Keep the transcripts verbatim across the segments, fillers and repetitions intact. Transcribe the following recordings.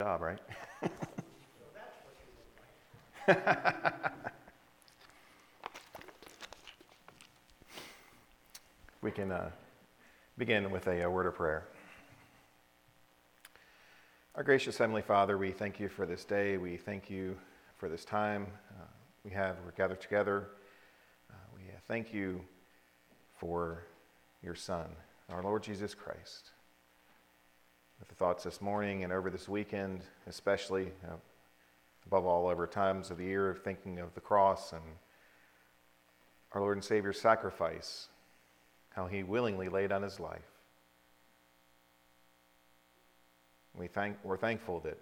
Job, right? We can uh, begin with a, a word of prayer. Our gracious Heavenly Father, we thank you for this day. We thank you for this time uh, we have. We're gathered together. Uh, we thank you for your Son, our Lord Jesus Christ. With the thoughts this morning and over this weekend, especially, uh, above all, over times of the year, thinking of the cross and our Lord and Savior's sacrifice, how he willingly laid down his life. We thank, we're thankful that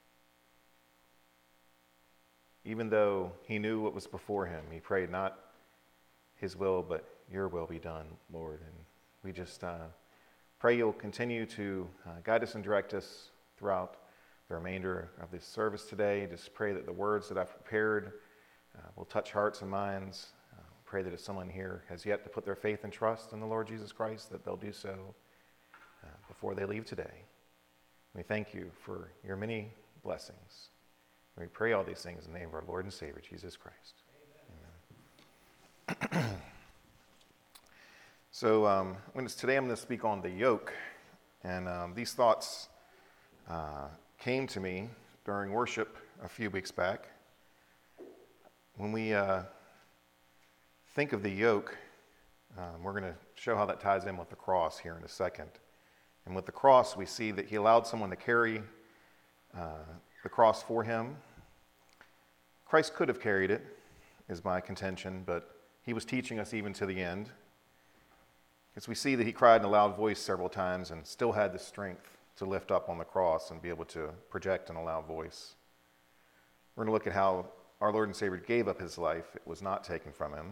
even though he knew what was before him, he prayed not his will, but your will be done, Lord. And we just uh, pray you'll continue to uh, guide us and direct us throughout the remainder of this service today. Just pray that the words that I've prepared uh, will touch hearts and minds. Uh, pray that if someone here has yet to put their faith and trust in the Lord Jesus Christ, that they'll do so uh, before they leave today. We thank you for your many blessings. We pray all these things in the name of our Lord and Savior, Jesus Christ. Amen. Amen. So um, when it's, today I'm going to speak on the yoke, and um, these thoughts uh, came to me during worship a few weeks back. When we uh, think of the yoke, um, we're going to show how that ties in with the cross here in a second. And with the cross, we see that he allowed someone to carry uh, the cross for him. Christ could have carried it, is my contention, but he was teaching us even to the end. As we see that he cried in a loud voice several times and still had the strength to lift up on the cross and be able to project in a loud voice. We're going to look at how our Lord and Savior gave up his life. It was not taken from him.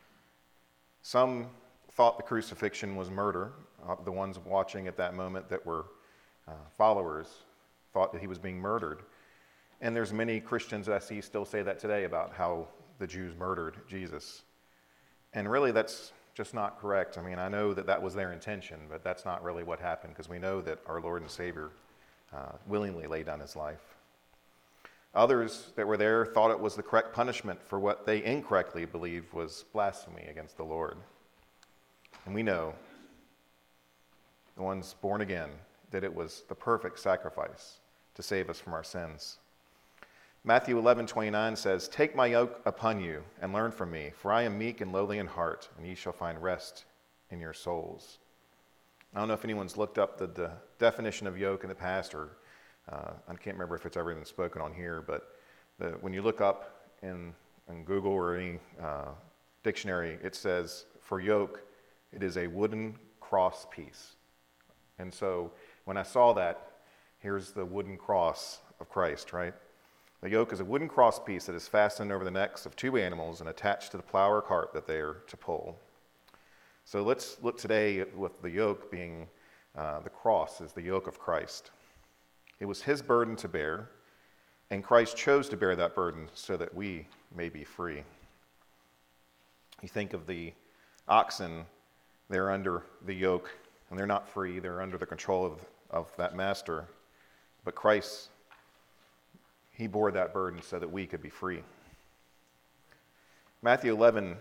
Some thought the crucifixion was murder. Uh, the ones watching at that moment that were uh, followers thought that he was being murdered. And there's many Christians that I see still say that today about how the Jews murdered Jesus. And really that's just not correct. I mean, I know that that was their intention, but that's not really what happened, because we know that our Lord and Savior uh, willingly laid down his life. Others that were there thought it was the correct punishment for what they incorrectly believed was blasphemy against the Lord. And we know, the ones born again, that it was the perfect sacrifice to save us from our sins. Matthew eleven twenty-nine says, "Take my yoke upon you and learn from me, for I am meek and lowly in heart, and ye shall find rest in your souls." I don't know if anyone's looked up the, the definition of yoke in the past, or uh, I can't remember if it's ever been spoken on here, but the, when you look up in, in Google or any uh, dictionary, it says, for yoke, it is a wooden cross piece. And so when I saw that, here's the wooden cross of Christ, right? The yoke is a wooden cross piece that is fastened over the necks of two animals and attached to the plow or cart that they are to pull. So let's look today with the yoke being uh, the cross is the yoke of Christ. It was his burden to bear, and Christ chose to bear that burden so that we may be free. You think of the oxen, they're under the yoke, and they're not free. They're under the control of, of that master. But Christ, he bore that burden so that we could be free. Matthew eleven,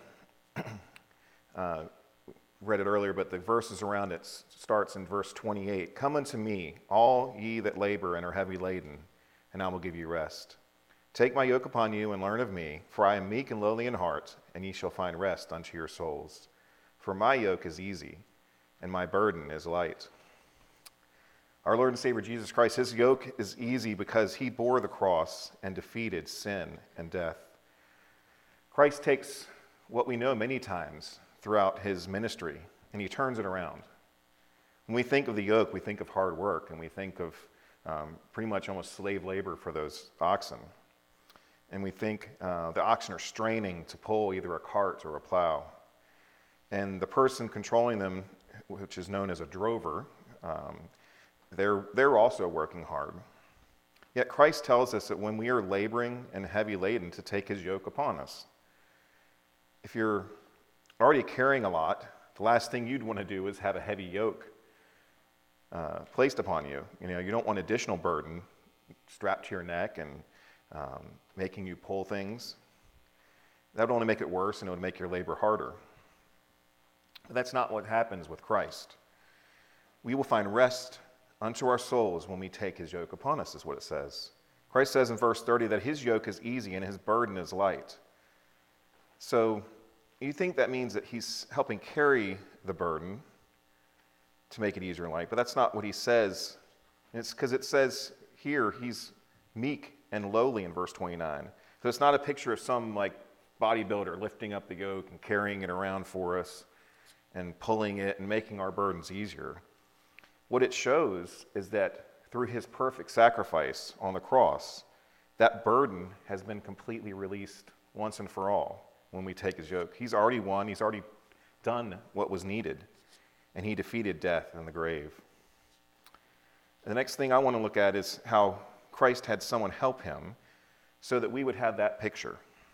uh, read it earlier, but the verses around it starts in verse twenty-eight. "Come unto me, all ye that labor and are heavy laden, and I will give you rest. Take my yoke upon you and learn of me, for I am meek and lowly in heart, and ye shall find rest unto your souls. For my yoke is easy, and my burden is light." Our Lord and Savior Jesus Christ, his yoke is easy because he bore the cross and defeated sin and death. Christ takes what we know many times throughout his ministry, and he turns it around. When we think of the yoke, we think of hard work, and we think of um, pretty much almost slave labor for those oxen. And we think uh, the oxen are straining to pull either a cart or a plow. And the person controlling them, which is known as a drover, um, they're, they're also working hard. Yet Christ tells us that when we are laboring and heavy laden, to take his yoke upon us. If you're already carrying a lot, the last thing you'd want to do is have a heavy yoke uh, placed upon you. You know, you don't want additional burden strapped to your neck and um, making you pull things. That would only make it worse, and it would make your labor harder. But that's not what happens with Christ. We will find rest unto our souls when we take his yoke upon us, is what it says. Christ says in verse thirty that his yoke is easy and his burden is light. So you think that means that he's helping carry the burden to make it easier and light, but that's not what he says. It's because it says here he's meek and lowly in verse twenty-nine. So it's not a picture of some like bodybuilder lifting up the yoke and carrying it around for us and pulling it and making our burdens easier. What it shows is that through his perfect sacrifice on the cross, that burden has been completely released once and for all when we take his yoke. He's already won. He's already done what was needed, and he defeated death and the grave. The next thing I want to look at is how Christ had someone help him so that we would have that picture.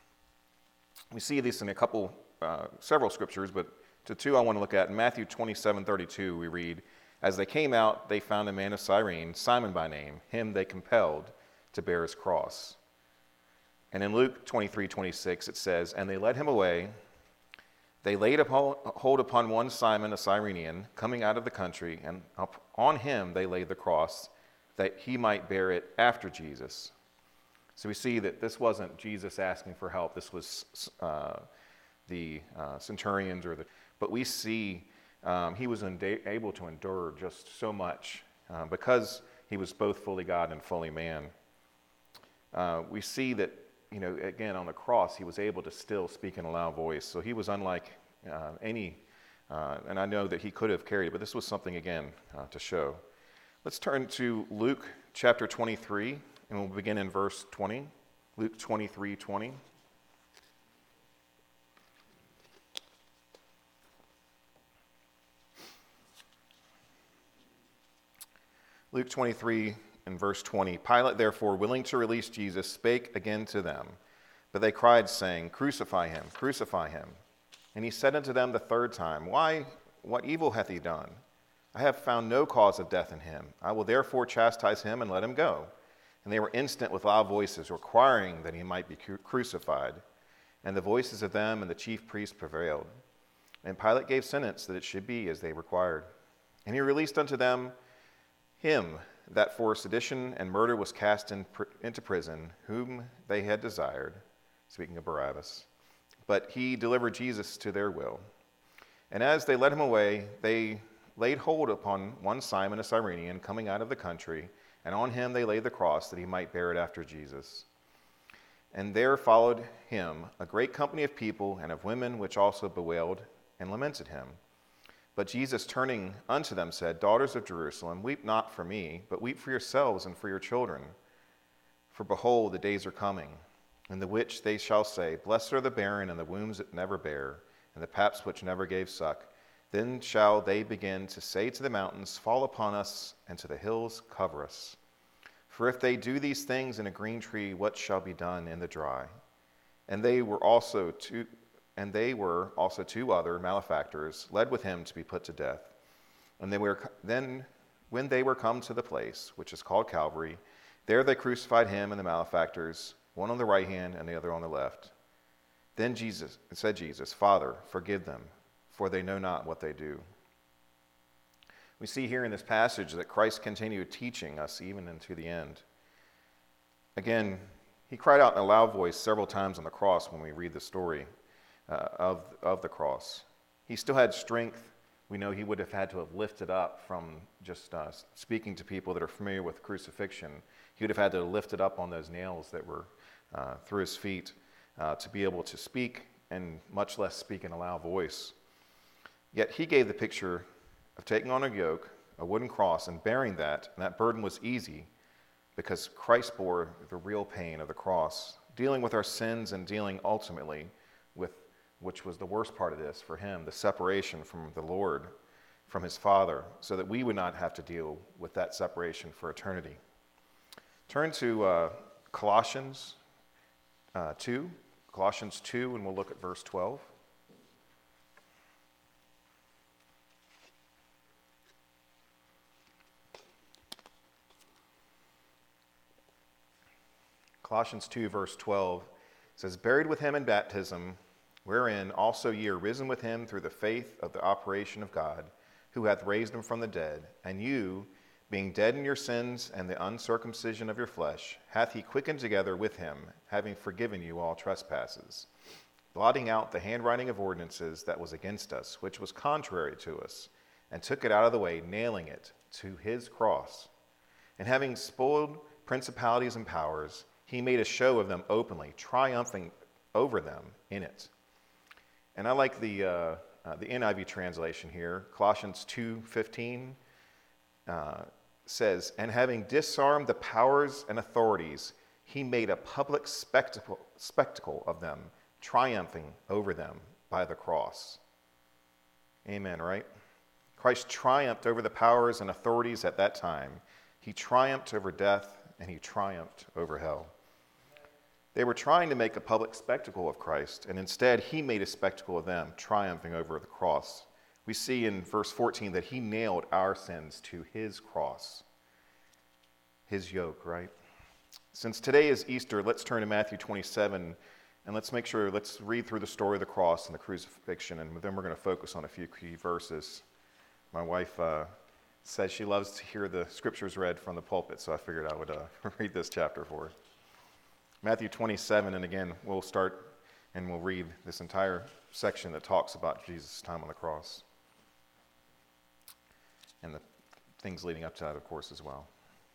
We see this in a couple, uh, several scriptures, but to two I want to look at. In Matthew twenty-seven thirty-two, we read, "As they came out, they found a man of Cyrene, Simon by name. Him they compelled to bear his cross." And in Luke twenty-three twenty-six, it says, "And they led him away. They laid upon, hold upon one Simon, a Cyrenian, coming out of the country, and up on him they laid the cross, that he might bear it after Jesus." So we see that this wasn't Jesus asking for help. This was uh, the uh, centurions, or the. But we see um, he was enda- able to endure just so much uh, because he was both fully God and fully man. Uh, we see that, you know, again on the cross, he was able to still speak in a loud voice. So he was unlike uh, any, uh, and I know that he could have carried it, but this was something again uh, to show. Let's turn to Luke chapter twenty-three. And we'll begin in verse twenty, Luke twenty-three twenty. Luke twenty-three and verse twenty. "Pilate, therefore, willing to release Jesus, spake again to them. But they cried, saying, Crucify him, crucify him. And he said unto them the third time, Why, what evil hath he done? I have found no cause of death in him. I will therefore chastise him and let him go. And they were instant with loud voices, requiring that he might be cru- crucified. And the voices of them and the chief priests prevailed. And Pilate gave sentence that it should be as they required. And he released unto them him that for sedition and murder was cast in pr- into prison, whom they had desired," speaking of Barabbas. "But he delivered Jesus to their will. And as they led him away, they laid hold upon one Simon, a Cyrenian, coming out of the country, and on him they laid the cross, that he might bear it after Jesus. And there followed him a great company of people and of women, which also bewailed and lamented him. But Jesus, turning unto them, said, Daughters of Jerusalem, weep not for me, but weep for yourselves and for your children. For behold, the days are coming, in the which they shall say, Blessed are the barren and the wombs that never bare, and the paps which never gave suck. Then shall they begin to say to the mountains, Fall upon us, and to the hills, cover us. For if they do these things in a green tree, what shall be done in the dry? And they were also two, and they were also two other malefactors, led with him to be put to death. And they were then, when they were come to the place which is called Calvary, there they crucified him and the malefactors, one on the right hand and the other on the left. Then Jesus said, Jesus, Father, forgive them, for they know not what they do. We see here in this passage that Christ continued teaching us even into the end. Again, he cried out in a loud voice several times on the cross when we read the story uh, of, of the cross. He still had strength. We know he would have had to have lifted up from just uh, speaking to people that are familiar with crucifixion. He would have had to lift it up on those nails that were uh, through his feet uh, to be able to speak, and much less speak in a loud voice. Yet he gave the picture of taking on a yoke, a wooden cross, and bearing that, and that burden was easy because Christ bore the real pain of the cross, dealing with our sins and dealing ultimately with, which was the worst part of this for him, the separation from the Lord, from his Father, so that we would not have to deal with that separation for eternity. Turn to uh, Colossians uh, two, Colossians two, and we'll look at verse twelve. Colossians two, verse twelve says, buried with him in baptism, wherein also ye are risen with him through the faith of the operation of God, who hath raised him from the dead, and you, being dead in your sins and the uncircumcision of your flesh, hath he quickened together with him, having forgiven you all trespasses, blotting out the handwriting of ordinances that was against us, which was contrary to us, and took it out of the way, nailing it to his cross. And having spoiled principalities and powers, he made a show of them openly, triumphing over them in it. And I like the uh, uh, the N I V translation here. Colossians two fifteen uh, says, and having disarmed the powers and authorities, he made a public spectacle, spectacle of them, triumphing over them by the cross. Amen, right? Christ triumphed over the powers and authorities at that time. He triumphed over death, and he triumphed over hell. They were trying to make a public spectacle of Christ, and instead he made a spectacle of them, triumphing over the cross. We see in verse fourteen that he nailed our sins to his cross, his yoke, right? Since today is Easter, let's turn to Matthew twenty-seven, and let's make sure, let's read through the story of the cross and the crucifixion, and then we're going to focus on a few key verses. My wife uh, says she loves to hear the scriptures read from the pulpit, so I figured I would uh, read this chapter for her. Matthew twenty-seven, and again, we'll start and we'll read this entire section that talks about Jesus' time on the cross and the things leading up to that, of course, as well.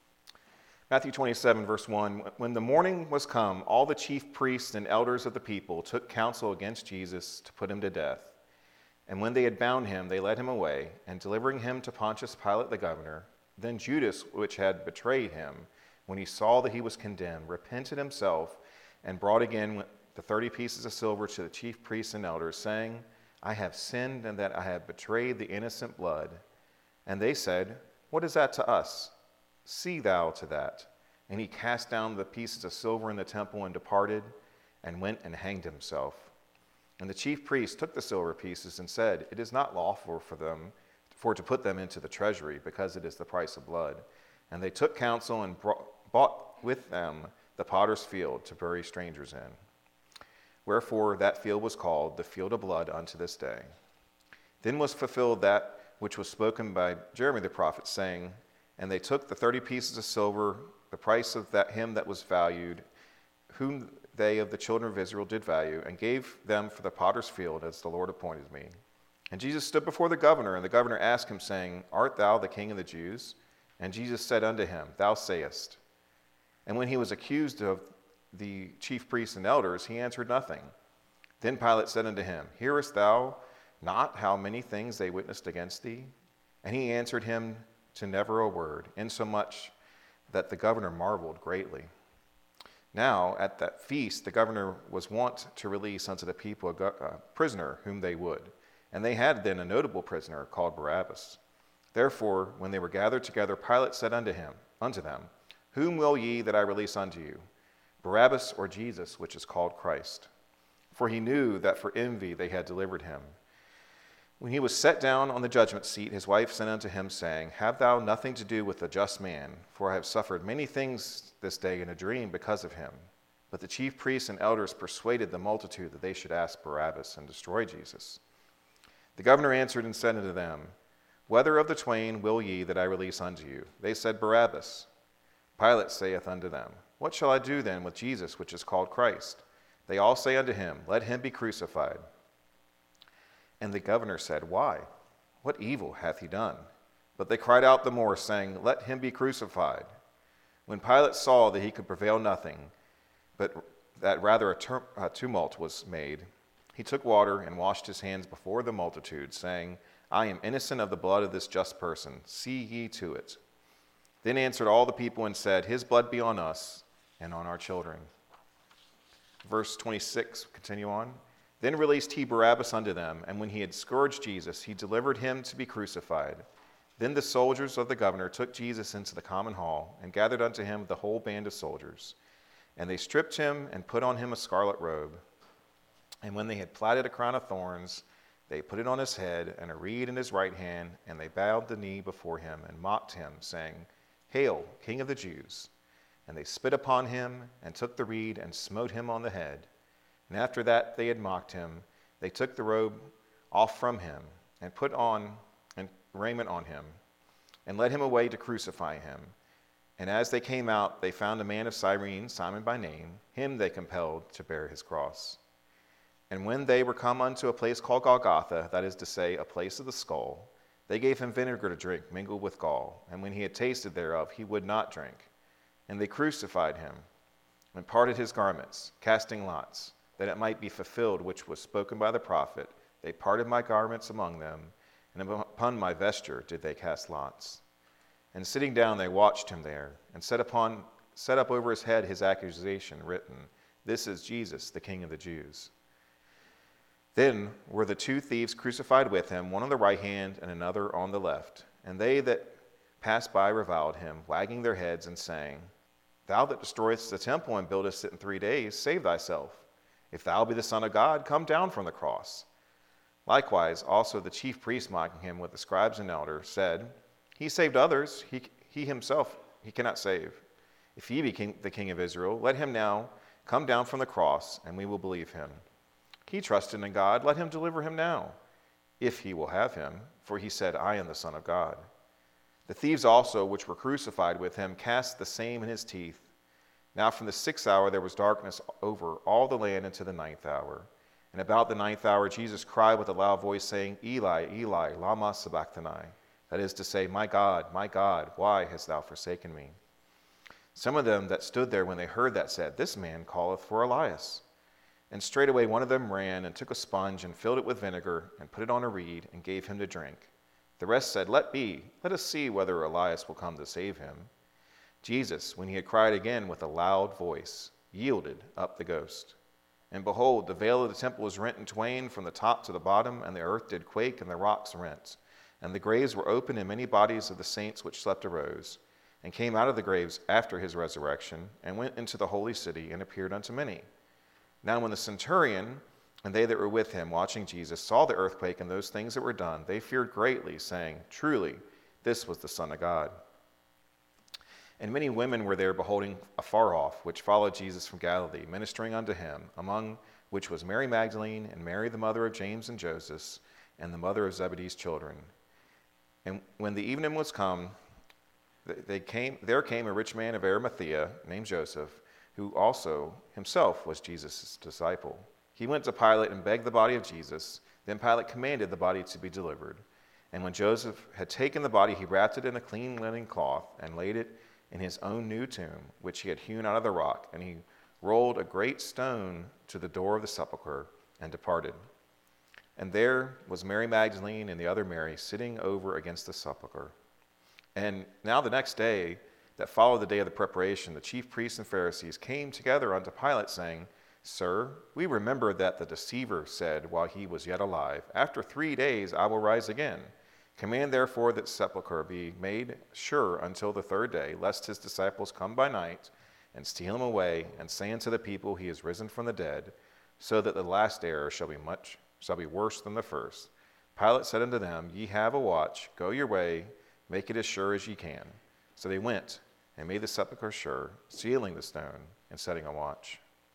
Matthew twenty-seven, verse one, when the morning was come, all the chief priests and elders of the people took counsel against Jesus to put him to death. And when they had bound him, they led him away, and delivering him to Pontius Pilate the governor, then Judas, which had betrayed him, when he saw that he was condemned, repented himself, and brought again the thirty pieces of silver to the chief priests and elders, saying, I have sinned, and that I have betrayed the innocent blood. And they said, what is that to us? See thou to that. And he cast down the pieces of silver in the temple and departed, and went and hanged himself. And the chief priests took the silver pieces and said, it is not lawful for them for to put them into the treasury, because it is the price of blood. And they took counsel and brought, bought with them the potter's field to bury strangers in. Wherefore that field was called the field of blood unto this day. Then was fulfilled that which was spoken by Jeremy the prophet, saying, and they took the thirty pieces of silver, the price of that him that was valued, whom they of the children of Israel did value, and gave them for the potter's field, as the Lord appointed me. And Jesus stood before the governor, and the governor asked him, saying, art thou the king of the Jews? And Jesus said unto him, thou sayest. And when he was accused of the chief priests and elders, he answered nothing. Then Pilate said unto him, hearest thou not how many things they witnessed against thee? And he answered him to never a word, insomuch that the governor marveled greatly. Now at that feast the governor was wont to release unto the people a, go- a prisoner whom they would. And they had then a notable prisoner called Barabbas. Therefore, when they were gathered together, Pilate said unto him, unto them, whom will ye that I release unto you, Barabbas or Jesus, which is called Christ? For he knew that for envy they had delivered him. When he was set down on the judgment seat, his wife sent unto him, saying, have thou nothing to do with the just man, for I have suffered many things this day in a dream because of him. But the chief priests and elders persuaded the multitude that they should ask Barabbas and destroy Jesus. The governor answered and said unto them, whether of the twain will ye that I release unto you? They said, Barabbas. Pilate saith unto them, what shall I do then with Jesus, which is called Christ? They all say unto him, let him be crucified. And the governor said, why? What evil hath he done? But they cried out the more, saying, let him be crucified. When Pilate saw that he could prevail nothing, but that rather a, tur- a tumult was made, he took water and washed his hands before the multitude, saying, I am innocent of the blood of this just person. See ye to it. Then answered all the people and said, his blood be on us and on our children. Verse twenty-six, continue on. Then released he Barabbas unto them, and when he had scourged Jesus, he delivered him to be crucified. Then the soldiers of the governor took Jesus into the common hall, and gathered unto him the whole band of soldiers. And they stripped him, and put on him a scarlet robe. And when they had platted a crown of thorns, they put it on his head, and a reed in his right hand, and they bowed the knee before him, and mocked him, saying, Hail, King of the Jews! And they spit upon him, and took the reed, and smote him on the head. And after that they had mocked him, they took the robe off from him, and put on and raiment on him, and led him away to crucify him. And as they came out, they found a man of Cyrene, Simon by name. Him they compelled to bear his cross. And when they were come unto a place called Golgotha, that is to say, a place of the skull, they gave him vinegar to drink, mingled with gall. And when he had tasted thereof, he would not drink. And they crucified him, and parted his garments, casting lots, that it might be fulfilled which was spoken by the prophet. They parted my garments among them, and upon my vesture did they cast lots. And sitting down they watched him there, and set upon set up over his head his accusation written, This is Jesus, the King of the Jews. Then were the two thieves crucified with him, one on the right hand and another on the left. And they that passed by reviled him, wagging their heads and saying, Thou that destroyest the temple and buildest it in three days, save thyself. If thou be the Son of God, come down from the cross. Likewise, also the chief priest, mocking him with the scribes and elders, said, He saved others, he, he himself he cannot save. If he be king, the King of Israel, let him now come down from the cross, and we will believe him. He trusted in God, let him deliver him now, if he will have him, for he said, I am the Son of God. The thieves also, which were crucified with him, cast the same in his teeth. Now from the sixth hour there was darkness over all the land unto the ninth hour. And about the ninth hour Jesus cried with a loud voice, saying, Eli, Eli, lama sabachthani. That is to say, My God, my God, why hast thou forsaken me? Some of them that stood there when they heard that said, This man calleth for Elias. And straightway one of them ran and took a sponge and filled it with vinegar and put it on a reed and gave him to drink. The rest said, Let be, let us see whether Elias will come to save him. Jesus, when he had cried again with a loud voice, yielded up the ghost. And behold, the veil of the temple was rent in twain from the top to the bottom, and the earth did quake, and the rocks rent. And the graves were opened, and many bodies of the saints which slept arose, and came out of the graves after his resurrection, and went into the holy city, and appeared unto many. Now when the centurion and they that were with him, watching Jesus, saw the earthquake and those things that were done, they feared greatly, saying, Truly, this was the Son of God. And many women were there beholding afar off, which followed Jesus from Galilee, ministering unto him, among which was Mary Magdalene, and Mary the mother of James and Joseph, and the mother of Zebedee's children. And when the evening was come, they came, there came a rich man of Arimathea, named Joseph, who also himself was Jesus' disciple. He went to Pilate and begged the body of Jesus. Then Pilate commanded the body to be delivered. And when Joseph had taken the body, he wrapped it in a clean linen cloth and laid it in his own new tomb, which he had hewn out of the rock. And he rolled a great stone to the door of the sepulchre and departed. And there was Mary Magdalene and the other Mary sitting over against the sepulchre. And now the next day that followed the day of the preparation, the chief priests and Pharisees came together unto Pilate, saying, Sir, we remember that the deceiver said while he was yet alive, After three days I will rise again. Command therefore that sepulchre be made sure until the third day, lest his disciples come by night and steal him away, and say unto the people, He is risen from the dead, so that the last error shall be much shall be worse than the first. Pilate said unto them, Ye have a watch, go your way, make it as sure as ye can. So they went and made the sepulchre sure, sealing the stone and setting a watch.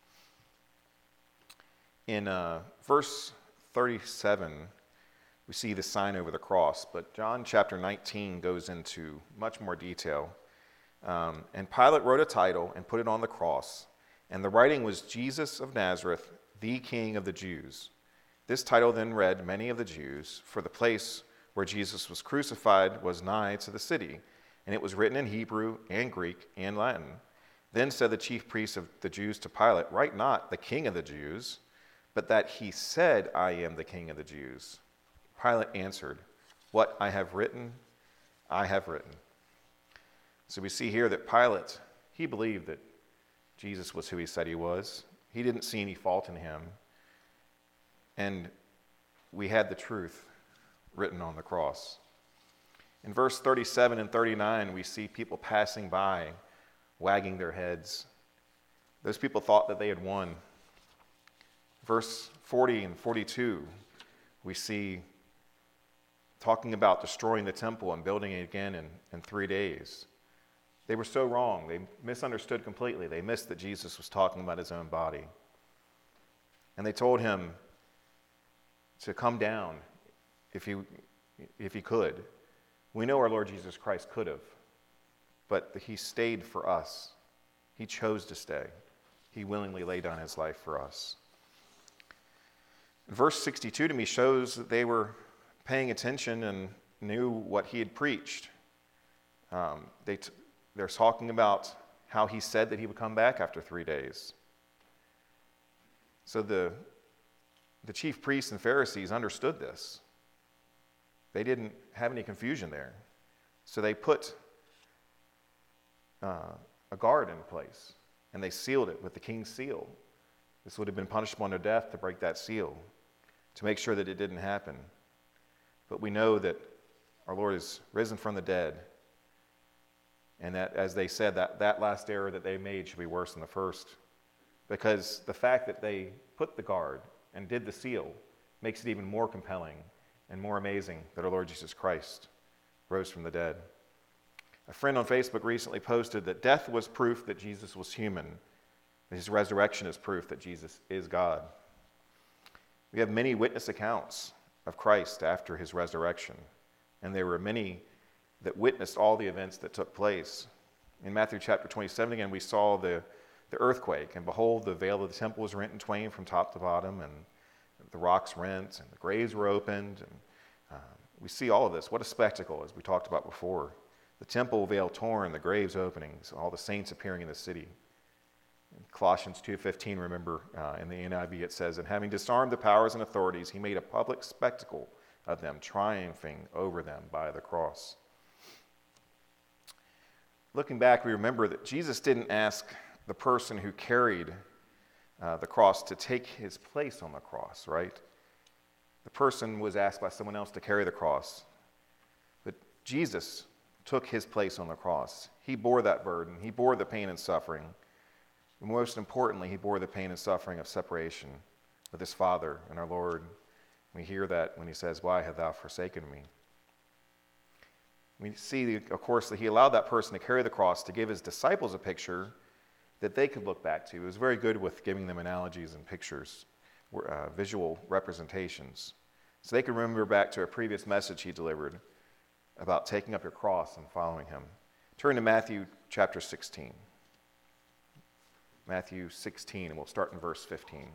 In uh, verse thirty-seven, we see the sign over the cross, but John chapter nineteen goes into much more detail. Um, and Pilate wrote a title and put it on the cross, and the writing was Jesus of Nazareth, the King of the Jews. This title then read many of the Jews, for the place where Jesus was crucified was nigh to the city, and it was written in Hebrew and Greek and Latin. Then said the chief priests of the Jews to Pilate, Write not the King of the Jews, but that he said, I am the King of the Jews. Pilate answered, What I have written, I have written. So we see here that Pilate, he believed that Jesus was who he said he was. He didn't see any fault in him. And we had the truth written on the cross. In verse thirty-seven and thirty-nine, we see people passing by, wagging their heads. Those people thought that they had won. Verse forty and forty-two, we see talking about destroying the temple and building it again in, in three days. They were so wrong. They misunderstood completely. They missed that Jesus was talking about his own body. And they told him to come down if he, if he could. We know our Lord Jesus Christ could have, but he stayed for us. He chose to stay. He willingly laid down his life for us. Verse sixty-two to me shows that they were paying attention and knew what he had preached. Um, they t- they're talking about how he said that he would come back after three days. So the, the chief priests and Pharisees understood this. They didn't have any confusion there. So they put uh, a guard in place, and they sealed it with the king's seal. This would have been punishable unto death to break that seal, to make sure that it didn't happen. But we know that our Lord is risen from the dead, and that, as they said, that, that last error that they made should be worse than the first. Because the fact that they put the guard and did the seal makes it even more compelling and more amazing that our Lord Jesus Christ rose from the dead. A friend on Facebook recently posted that death was proof that Jesus was human, and his resurrection is proof that Jesus is God. We have many witness accounts of Christ after his resurrection, and there were many that witnessed all the events that took place. In Matthew chapter twenty-seven, again, we saw the, the earthquake, and behold, the veil of the temple was rent in twain from top to bottom, and the rocks rent, and the graves were opened, and uh, we see all of this. What a spectacle, as we talked about before. The temple veil torn, the graves openings, all the saints appearing in the city. In Colossians two fifteen, remember, uh, in the N I V it says, "And having disarmed the powers and authorities, he made a public spectacle of them, triumphing over them by the cross." Looking back, we remember that Jesus didn't ask the person who carried uh, the cross to take his place on the cross, right? The person was asked by someone else to carry the cross. But Jesus took his place on the cross. He bore that burden. He bore the pain and suffering. But most importantly, he bore the pain and suffering of separation with his Father and our Lord. We hear that when he says, "Why hast thou forsaken me?" We see, of course, that he allowed that person to carry the cross to give his disciples a picture that they could look back to. He was very good with giving them analogies and pictures, uh, visual representations, so they could remember back to a previous message he delivered about taking up your cross and following him. Turn to Matthew chapter sixteen. Matthew sixteen, and we'll start in verse fifteen.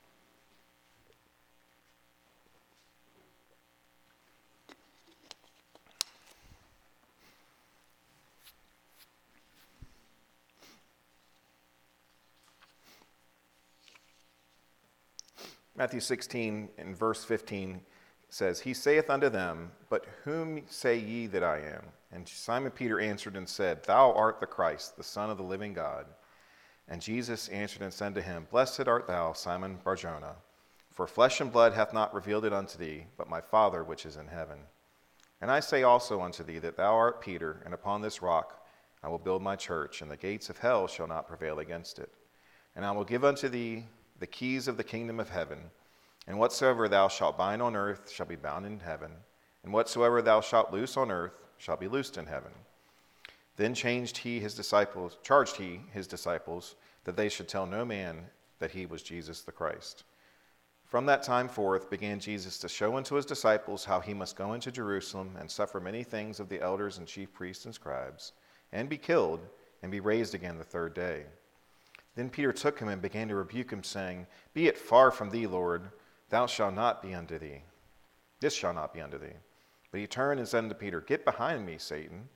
Matthew sixteen, in verse fifteen, says, "He saith unto them, But whom say ye that I am? And Simon Peter answered and said, Thou art the Christ, the Son of the living God. And Jesus answered and said to him, Blessed art thou, Simon Barjona, for flesh and blood hath not revealed it unto thee, but my Father which is in heaven. And I say also unto thee that thou art Peter, and upon this rock I will build my church, and the gates of hell shall not prevail against it. And I will give unto thee the keys of the kingdom of heaven, and whatsoever thou shalt bind on earth shall be bound in heaven, and whatsoever thou shalt loose on earth shall be loosed in heaven. Then changed he his disciples, charged he his disciples that they should tell no man that he was Jesus the Christ. From that time forth began Jesus to show unto his disciples how he must go into Jerusalem and suffer many things of the elders and chief priests and scribes, and be killed, and be raised again the third day. Then Peter took him and began to rebuke him, saying, Be it far from thee, Lord, thou shalt not be unto thee. This shall not be unto thee. But he turned and said unto Peter, Get behind me, Satan.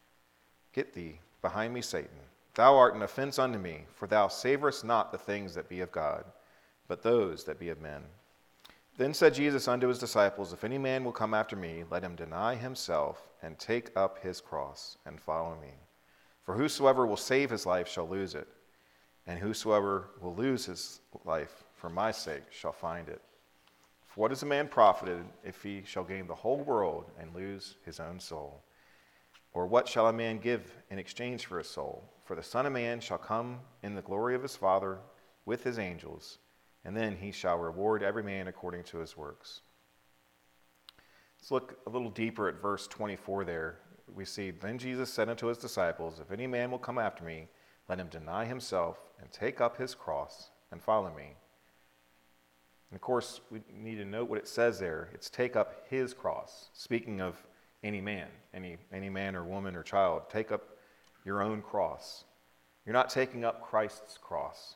Get thee behind me, Satan. Thou art an offense unto me, for thou savorest not the things that be of God, but those that be of men. Then said Jesus unto his disciples, If any man will come after me, let him deny himself, and take up his cross, and follow me. For whosoever will save his life shall lose it, and whosoever will lose his life for my sake shall find it. For what is a man profited if he shall gain the whole world and lose his own soul? Or what shall a man give in exchange for his soul? For the Son of Man shall come in the glory of his Father with his angels, and then he shall reward every man according to his works." Let's look a little deeper at verse twenty-four there. we see, then Jesus said unto his disciples, if any man will come after me, let him deny himself and take up his cross and follow me. And of course, we need to note what it says there. It's take up his cross. Speaking of any man, any, any man or woman or child, take up your own cross. You're not taking up Christ's cross.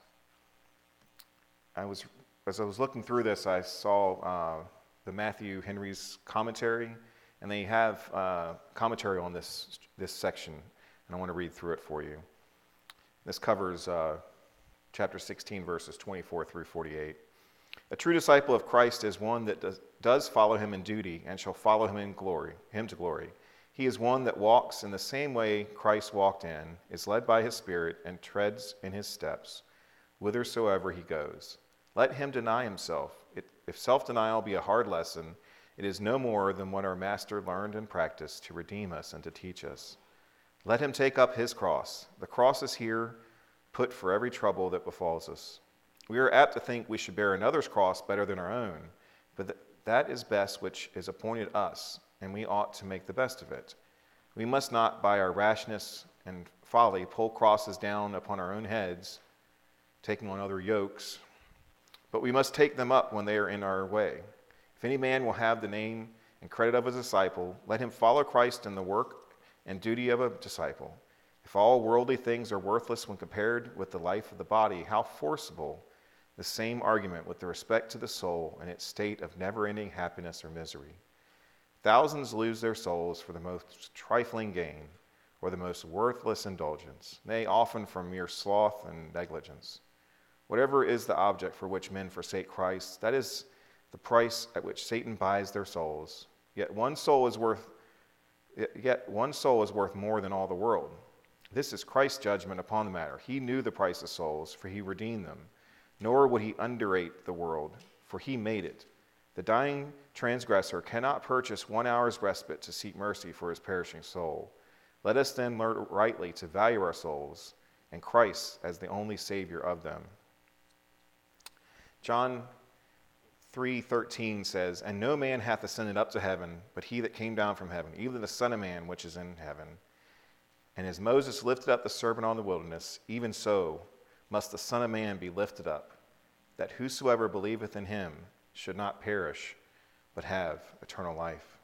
I was, as I was looking through this, I saw uh, the Matthew Henry's commentary, and they have uh, commentary on this this section, and I want to read through it for you. This covers uh, chapter sixteen, verses twenty-four through forty-eight. A true disciple of Christ is one that does, does follow him in duty and shall follow him in glory, him to glory. He is one that walks in the same way Christ walked in, is led by his Spirit, and treads in his steps, whithersoever he goes. Let him deny himself. It, if self-denial be a hard lesson, it is no more than what our Master learned and practiced to redeem us and to teach us. Let him take up his cross. The cross is here put for every trouble that befalls us. We are apt to think we should bear another's cross better than our own, but th- that is best which is appointed us, and we ought to make the best of it. We must not, by our rashness and folly, pull crosses down upon our own heads, taking on other yokes, but we must take them up when they are in our way. If any man will have the name and credit of a disciple, let him follow Christ in the work and duty of a disciple. If all worldly things are worthless when compared with the life of the body, how forcible the same argument with respect to the soul and its state of never-ending happiness or misery. Thousands lose their souls for the most trifling gain or the most worthless indulgence, nay, often from mere sloth and negligence. Whatever is the object for which men forsake Christ, that is the price at which Satan buys their souls. Yet one soul is worth yet one soul is worth more than all the world. This is Christ's judgment upon the matter. He knew the price of souls, for he redeemed them. Nor would he underrate the world, for he made it. The dying transgressor cannot purchase one hour's respite to seek mercy for his perishing soul. Let us then learn rightly to value our souls and Christ as the only Savior of them. John three thirteen says, and no man hath ascended up to heaven, but he that came down from heaven, even the Son of Man which is in heaven. And as Moses lifted up the serpent on the wilderness, even so must the Son of Man be lifted up, that whosoever believeth in him should not perish, but have eternal life.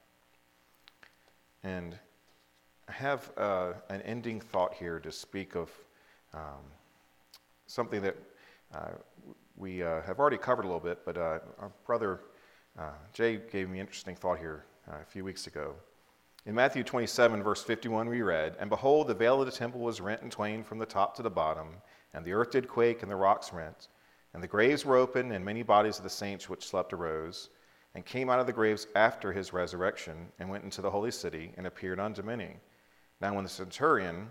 And I have uh, an ending thought here to speak of um, something that uh, we uh, have already covered a little bit, but uh, our brother uh, Jay gave me an interesting thought here uh, a few weeks ago. In Matthew twenty-seven, verse fifty-one, we read, and behold, the veil of the temple was rent in twain from the top to the bottom, and the earth did quake, and the rocks rent. And the graves were opened, and many bodies of the saints which slept arose, and came out of the graves after his resurrection, and went into the holy city, and appeared unto many. Now when the centurion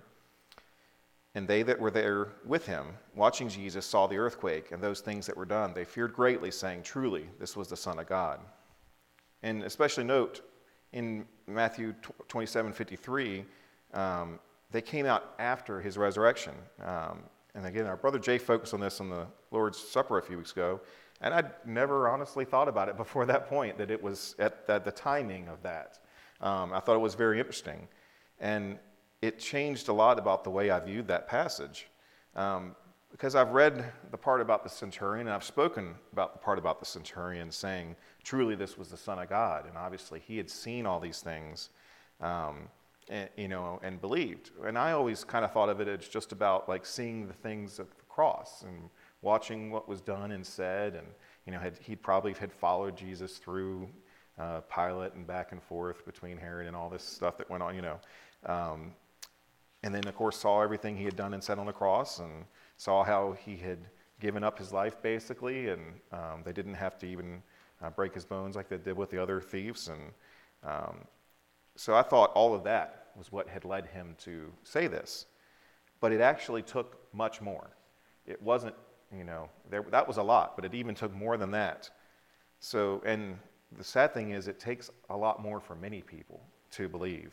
and they that were there with him, watching Jesus, saw the earthquake, and those things that were done, they feared greatly, saying, truly, this was the Son of God. And especially note, in Matthew twenty-seven fifty-three, um, they came out after his resurrection. Um, and again, our brother Jay focused on this on the Lord's Supper a few weeks ago, and I'd never honestly thought about it before that point, that it was at, at the timing of that. Um, I thought it was very interesting. And it changed a lot about the way I viewed that passage. Um, because I've read the part about the centurion, and I've spoken about the part about the centurion saying, truly this was the Son of God. And obviously he had seen all these things, um, and, you know, and believed. And I always kind of thought of it as just about like seeing the things at the cross and watching what was done and said. And, you know, had, he probably had followed Jesus through uh, Pilate and back and forth between Herod and all this stuff that went on, you know. Um, and then, of course, saw everything he had done and said on the cross, and saw how he had given up his life, basically, and um, they didn't have to even uh, break his bones like they did with the other thieves. And um, so I thought all of that was what had led him to say this. But it actually took much more. It wasn't, you know, there, that was a lot, but it even took more than that. So, and the sad thing is it takes a lot more for many people to believe.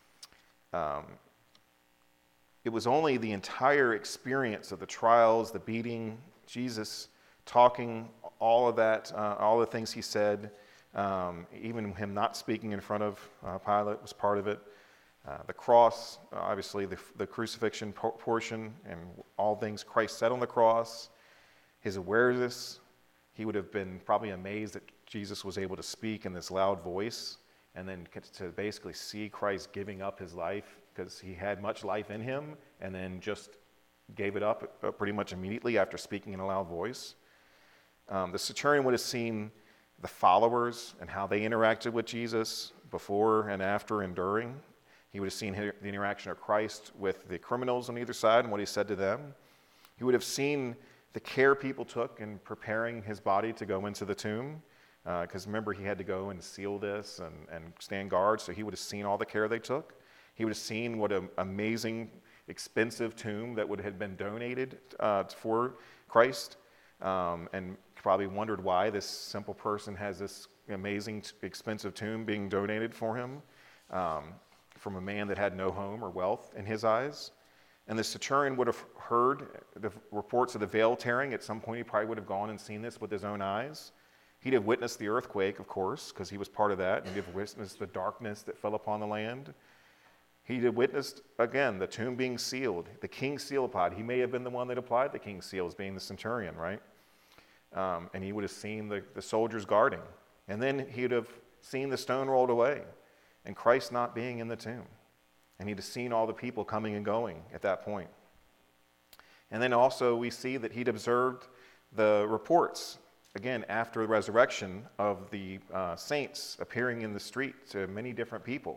Um, it was only the entire experience of the trials, the beating, Jesus talking, all of that, uh, all the things he said, um, even him not speaking in front of uh, Pilate was part of it. Uh, the cross, uh, obviously the, the crucifixion po- portion and all things Christ said on the cross, his awareness, he would have been probably amazed that Jesus was able to speak in this loud voice, and then to basically see Christ giving up his life because he had much life in him, and then just gave it up uh, pretty much immediately after speaking in a loud voice. Um, the centurion would have seen the followers and how they interacted with Jesus before and after and during. He would have seen the interaction of Christ with the criminals on either side and what he said to them. He would have seen the care people took in preparing his body to go into the tomb, because uh, remember, he had to go and seal this and, and stand guard, so he would have seen all the care they took. He would have seen what an amazing, expensive tomb that would have been donated uh, for Christ, um, and probably wondered why this simple person has this amazing, expensive tomb being donated for him. Um, from a man that had no home or wealth in his eyes. And the centurion would have heard the reports of the veil tearing. At some point, he probably would have gone and seen this with his own eyes. He'd have witnessed the earthquake, of course, because he was part of that, and he'd have witnessed the darkness that fell upon the land. He'd have witnessed, again, the tomb being sealed, the king's seal applied. He may have been the one that applied the king's seal as being the centurion, right? Um, and he would have seen the, the soldiers guarding. And then he'd have seen the stone rolled away, and Christ not being in the tomb. And he'd have seen all the people coming and going at that point. And then also we see that he'd observed the reports, again, after the resurrection, of the uh, saints appearing in the street to many different people.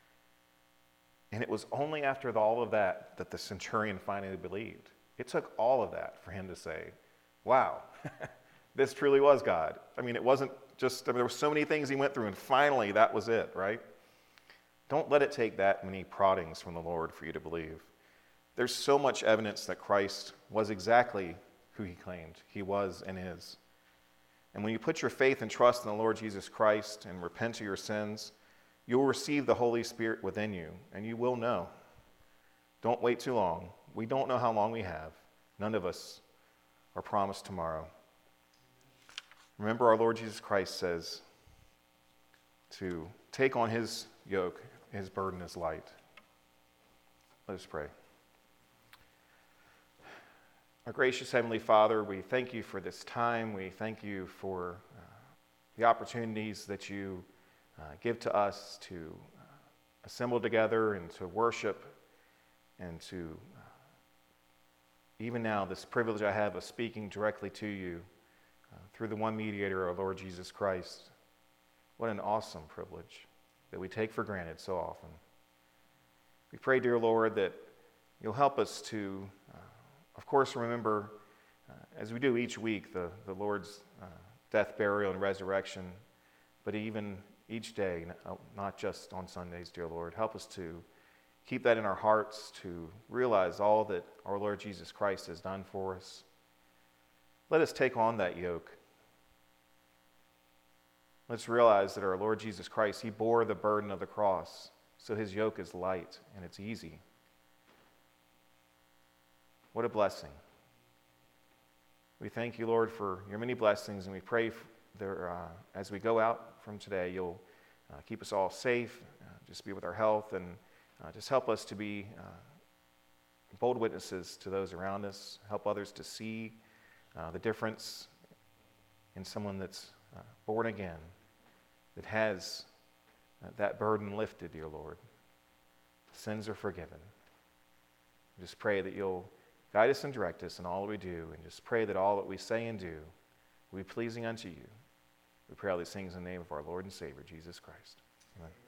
And it was only after all of that that the centurion finally believed. It took all of that for him to say, wow, this truly was God. I mean, it wasn't just, I mean, there were so many things he went through, and finally that was it, right? Don't let it take that many proddings from the Lord for you to believe. There's so much evidence that Christ was exactly who he claimed he was and is. And when you put your faith and trust in the Lord Jesus Christ and repent of your sins, you will receive the Holy Spirit within you, and you will know. Don't wait too long. We don't know how long we have. None of us are promised tomorrow. Remember, our Lord Jesus Christ says to take on his yoke. His burden is light. Let us pray. Our gracious Heavenly Father, we thank you for this time. We thank you for uh, the opportunities that you uh, give to us to uh, assemble together and to worship, and to uh, even now this privilege I have of speaking directly to you uh, through the one mediator, our Lord Jesus Christ. What an awesome privilege that we take for granted so often. We pray, dear Lord, that you'll help us to, uh, of course, remember, uh, as we do each week, the, the Lord's uh, death, burial, and resurrection, but even each day, not just on Sundays, dear Lord. Help us to keep that in our hearts, to realize all that our Lord Jesus Christ has done for us. Let us take on that yoke. Let's realize that our Lord Jesus Christ, he bore the burden of the cross, so his yoke is light and it's easy. What a blessing. We thank you, Lord, for your many blessings, and we pray there, uh, as we go out from today, you'll uh, keep us all safe, uh, just be with our health, and uh, just help us to be uh, bold witnesses to those around us, help others to see uh, the difference in someone that's uh, born again, that has uh, that burden lifted, dear Lord. Sins are forgiven. Just pray that you'll guide us and direct us in all that we do, and just pray that all that we say and do will be pleasing unto you. We pray all these things in the name of our Lord and Savior, Jesus Christ. Amen.